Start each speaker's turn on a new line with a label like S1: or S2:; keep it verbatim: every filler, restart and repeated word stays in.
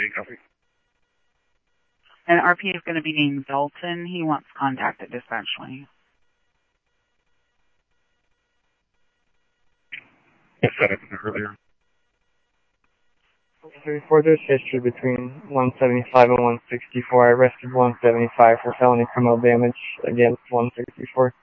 S1: copy.
S2: And R P is going to be named Dalton. He wants contact at dispatch twenty.
S1: I said it earlier.
S3: thirty-four, there's history between one seventy-five and one sixty-four. I arrested one seventy-five for felony criminal damage against one sixty-four.